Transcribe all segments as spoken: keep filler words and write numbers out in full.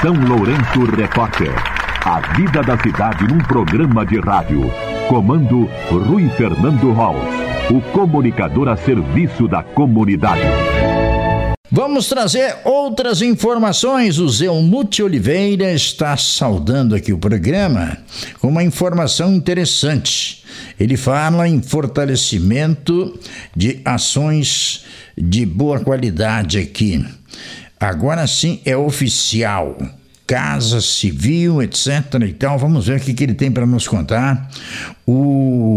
São Lourenço Repórter. A vida da cidade num programa de rádio. Comando Rui Fernando Holz, o comunicador a serviço da comunidade. Vamos trazer outras informações. O Zelmute Oliveira está saudando aqui o programa com uma informação interessante. Ele fala em fortalecimento de ações de boa qualidade aqui. Agora sim é oficial. Casa Civil, etcétera e tal. Vamos ver o que, que ele tem para nos contar. O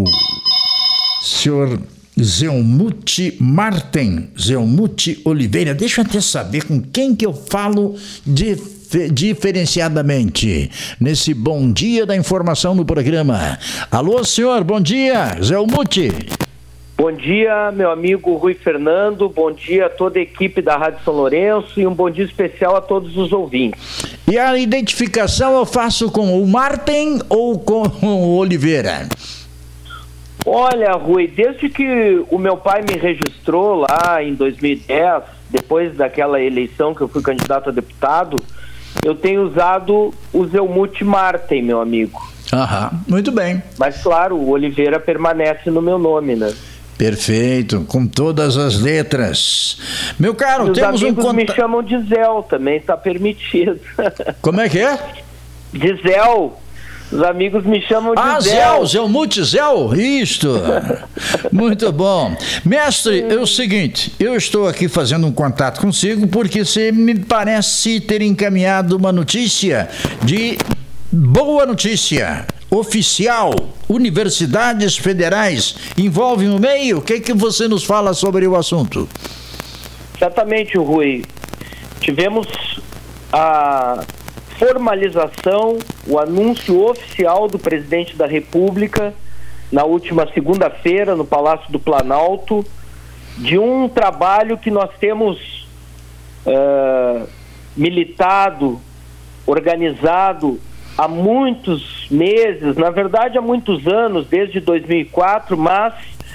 senhor Zelmute Marten, Zelmute Oliveira. Deixa eu até saber com quem que eu falo dif- diferenciadamente nesse Bom Dia da Informação no programa. Alô, senhor, bom dia, Zelmute. Bom dia, meu amigo Rui Fernando, bom dia a toda a equipe da Rádio São Lourenço e um bom dia especial a todos os ouvintes. E a identificação eu faço com o Marten ou com o Oliveira? Olha, Rui, desde que o meu pai me registrou lá em dois mil e dez, depois daquela eleição que eu fui candidato a deputado, eu tenho usado o Zelmute Marten, meu amigo. Aham, muito bem. Mas claro, o Oliveira permanece no meu nome, né? Perfeito, com todas as letras. Meu caro, e os temos um amigos conta... me chamam de Zéu também, tá permitido. Como é que é? De Zéu. Os amigos me chamam de ah, Zéu. Zéu, Zelmute Zéu, isto. Muito bom. Mestre, é o seguinte, eu estou aqui fazendo um contato consigo porque você me parece ter encaminhado uma notícia de boa notícia. Oficial, universidades federais envolvem no meio? O que é que você nos fala sobre o assunto? Exatamente, Rui. Tivemos a formalização, o anúncio oficial do presidente da República na última segunda-feira no Palácio do Planalto de um trabalho que nós temos uh, militado, organizado há muitos meses, na verdade há muitos anos, desde dois mil e quatro, mas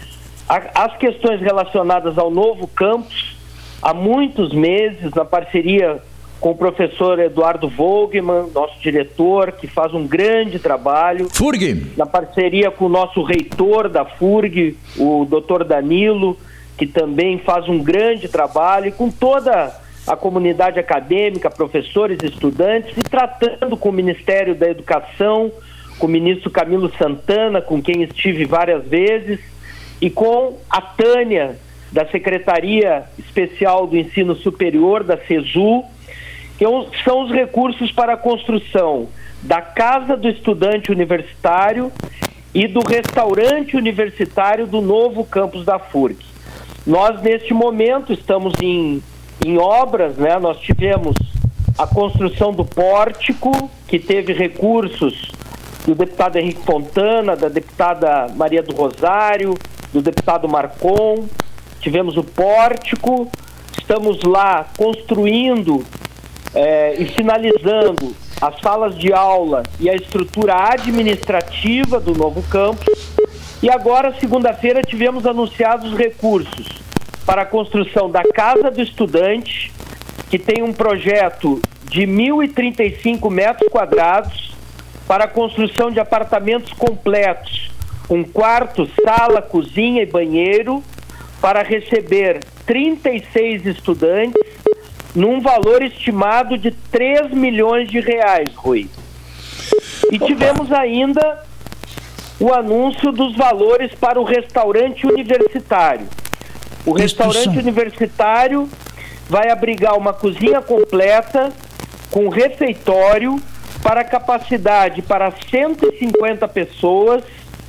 a, as questões relacionadas ao novo campus, há muitos meses, na parceria com o professor Eduardo Vogelmann, nosso diretor, que faz um grande trabalho. F U R G. Na parceria com o nosso reitor da F U R G, o doutor Danilo, que também faz um grande trabalho, e com toda a comunidade acadêmica, professores, estudantes, e tratando com o Ministério da Educação, com o ministro Camilo Santana, com quem estive várias vezes, e com a Tânia, da Secretaria Especial do Ensino Superior, da CESU, que são os recursos para a construção da Casa do Estudante Universitário e do restaurante universitário do novo campus da F U R G. Nós, neste momento, estamos em Em obras, né? Nós tivemos a construção do pórtico, que teve recursos do deputado Henrique Fontana, da deputada Maria do Rosário, do deputado Marcon. Tivemos o pórtico, estamos lá construindo eh, e finalizando as salas de aula e a estrutura administrativa do novo campus. E agora, segunda-feira, tivemos anunciados recursos para a construção da Casa do Estudante, que tem um projeto de mil e trinta e cinco metros quadrados, para a construção de apartamentos completos, com quarto, sala, cozinha e banheiro, para receber trinta e seis estudantes, num valor estimado de três milhões de reais, Rui. E tivemos ainda o anúncio dos valores para o restaurante universitário. O restaurante universitário vai abrigar uma cozinha completa com refeitório para capacidade para cento e cinquenta pessoas,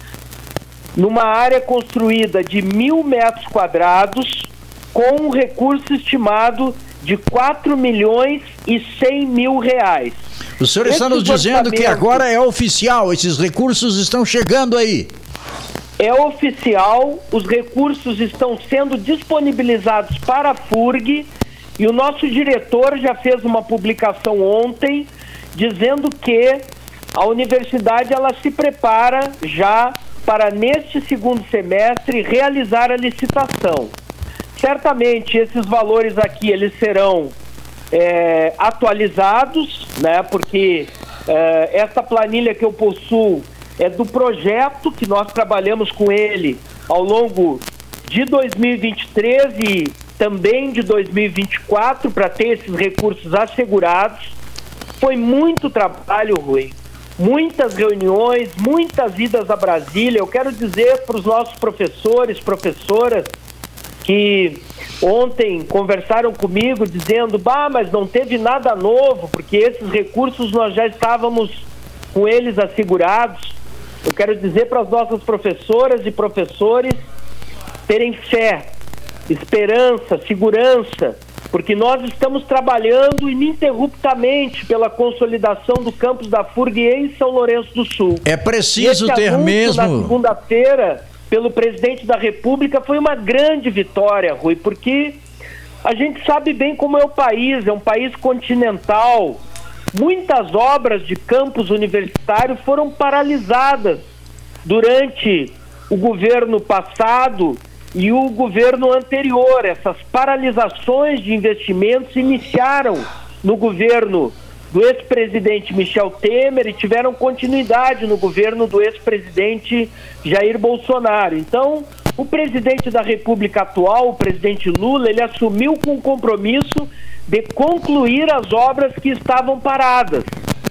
numa área construída de mil metros quadrados, com um recurso estimado de quatro milhões e cem mil reais. O senhor está nos dizendo que agora é oficial, esses recursos estão chegando aí. É oficial, os recursos estão sendo disponibilizados para a F U R G e o nosso diretor já fez uma publicação ontem dizendo que a universidade ela se prepara já para, neste segundo semestre, realizar a licitação. Certamente esses valores aqui eles serão é, atualizados, né? Porque é, essa planilha que eu possuo é do projeto que nós trabalhamos com ele ao longo de dois mil e vinte e três e também de dois mil e vinte e quatro para ter esses recursos assegurados. Foi muito trabalho, Rui, muitas reuniões, muitas idas a Brasília. Eu quero dizer para os nossos professores, professoras, que ontem conversaram comigo dizendo, bah, mas não teve nada novo, porque esses recursos nós já estávamos com eles assegurados. Eu quero dizer para as nossas professoras e professores terem fé, esperança, segurança, porque nós estamos trabalhando ininterruptamente pela consolidação do campus da F U R G em São Lourenço do Sul. É preciso ter mesmo... Na segunda-feira, pelo presidente da República, foi uma grande vitória, Rui, porque a gente sabe bem como é o país, é um país continental. Muitas obras de campus universitário foram paralisadas durante o governo passado e o governo anterior. Essas paralisações de investimentos iniciaram no governo do ex-presidente Michel Temer e tiveram continuidade no governo do ex-presidente Jair Bolsonaro. Então, o presidente da República atual, o presidente Lula, ele assumiu com o compromisso de concluir as obras que estavam paradas.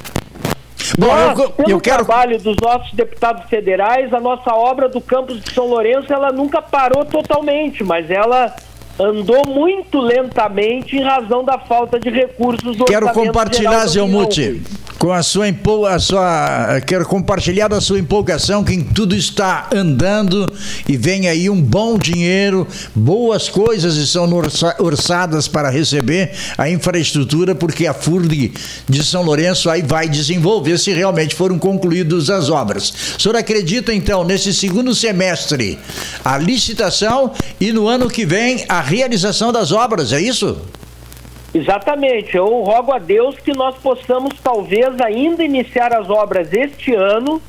Bom, Nós, eu, pelo eu quero... trabalho dos nossos deputados federais, a nossa obra do campus de São Lourenço, ela nunca parou totalmente, mas ela andou muito lentamente em razão da falta de recursos do Quero Orçamento compartilhar, Geral da Zé União. Muti, com a sua, empol... a sua quero compartilhar da sua empolgação que tudo está andando e vem aí um bom dinheiro, boas coisas estão orça... orçadas para receber a infraestrutura, porque a F U R G de São Lourenço aí vai desenvolver se realmente foram concluídas as obras. O senhor acredita então nesse segundo semestre a licitação e no ano que vem a realização das obras, é isso? Exatamente, eu rogo a Deus que nós possamos talvez ainda iniciar as obras este ano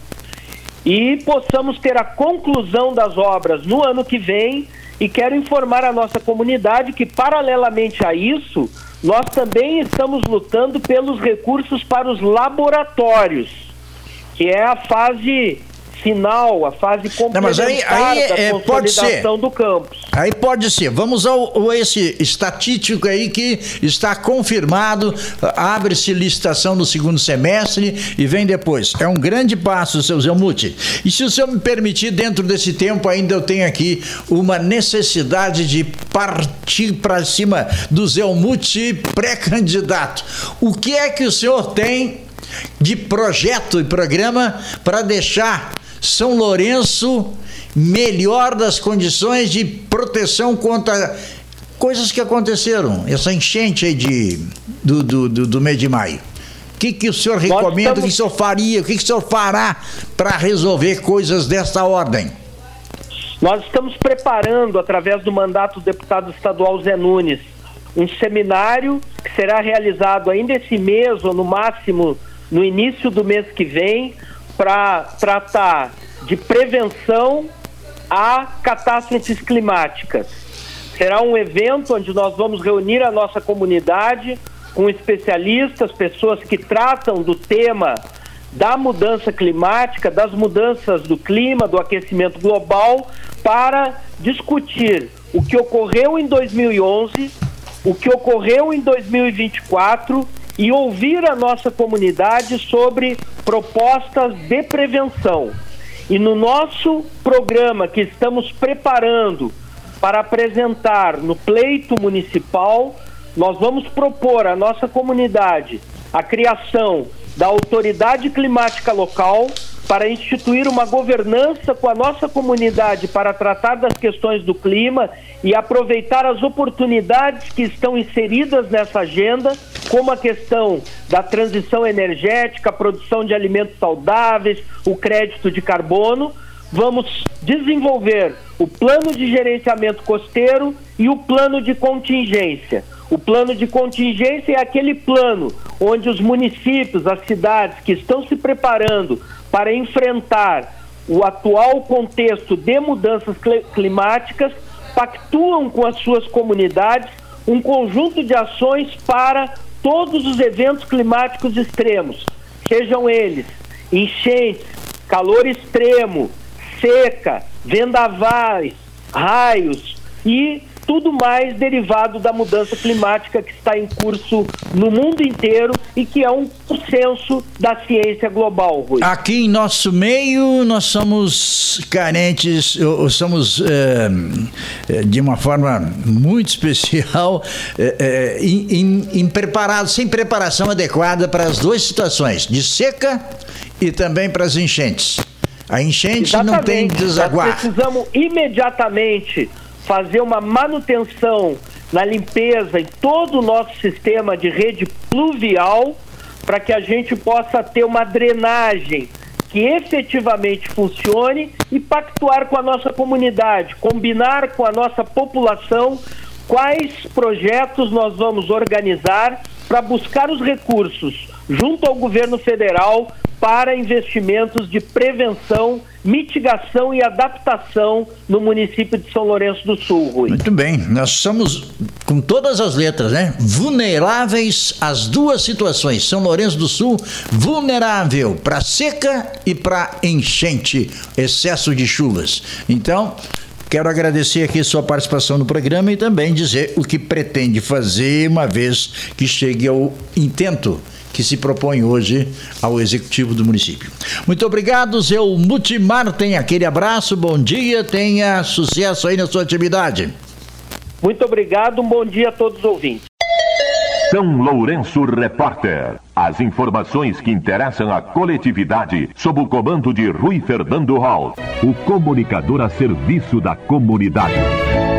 e possamos ter a conclusão das obras no ano que vem, e quero informar a nossa comunidade que paralelamente a isso, nós também estamos lutando pelos recursos para os laboratórios, que é a fase final, a fase complementar. Não, mas aí, aí da é, consolidação do campus. Aí pode ser. Vamos ao, ao esse estatístico aí que está confirmado, abre-se licitação no segundo semestre e vem depois. É um grande passo, seu Zé Muti. E se o senhor me permitir, dentro desse tempo ainda eu tenho aqui uma necessidade de partir para cima do Zé Muti pré-candidato. O que é que o senhor tem de projeto e programa para deixar São Lourenço melhor das condições de proteção contra coisas que aconteceram, essa enchente aí de, do, do, do, do mês de maio? O que, que o senhor recomenda, estamos... o que o senhor faria, o que, que o senhor fará para resolver coisas desta ordem? Nós estamos preparando, através do mandato do deputado estadual Zé Nunes, um seminário que será realizado ainda esse mês, ou no máximo no início do mês que vem, para tratar de prevenção a catástrofes climáticas. Será um evento onde nós vamos reunir a nossa comunidade com especialistas, pessoas que tratam do tema da mudança climática, das mudanças do clima, do aquecimento global, para discutir o que ocorreu em dois mil e onze, o que ocorreu em dois mil e vinte e quatro e ouvir a nossa comunidade sobre propostas de prevenção. E no nosso programa que estamos preparando para apresentar no pleito municipal, nós vamos propor à nossa comunidade a criação da autoridade climática local para instituir uma governança com a nossa comunidade para tratar das questões do clima e aproveitar as oportunidades que estão inseridas nessa agenda, como a questão da transição energética, a produção de alimentos saudáveis, o crédito de carbono. Vamos desenvolver o plano de gerenciamento costeiro e o plano de contingência. O plano de contingência é aquele plano onde os municípios, as cidades que estão se preparando para enfrentar o atual contexto de mudanças climáticas, pactuam com as suas comunidades um conjunto de ações para todos os eventos climáticos extremos, sejam eles enchentes, calor extremo, seca, vendavais, raios e tudo mais derivado da mudança climática que está em curso no mundo inteiro e que é um consenso da ciência global, Rui. Aqui em nosso meio nós somos carentes, ou somos é, de uma forma muito especial, é, é, impreparados, sem preparação adequada para as duas situações, de seca e também para as enchentes. A enchente Exatamente. Não tem desaguar. Nós precisamos imediatamente fazer uma manutenção na limpeza em todo o nosso sistema de rede pluvial para que a gente possa ter uma drenagem que efetivamente funcione e pactuar com a nossa comunidade, combinar com a nossa população quais projetos nós vamos organizar para buscar os recursos junto ao governo federal para investimentos de prevenção, mitigação e adaptação no município de São Lourenço do Sul, Rui. Muito bem, nós somos, com todas as letras, né? Vulneráveis às duas situações. São Lourenço do Sul, vulnerável para seca e para enchente, excesso de chuvas. Então, quero agradecer aqui a sua participação no programa e também dizer o que pretende fazer uma vez que chegue ao intento que se propõe hoje ao executivo do município. Muito obrigado, Zé Multimartem, aquele abraço, bom dia, tenha sucesso aí na sua atividade. Muito obrigado, um bom dia a todos os ouvintes. São Lourenço Repórter. As informações que interessam a coletividade sob o comando de Rui Fernando Hall, o comunicador a serviço da comunidade.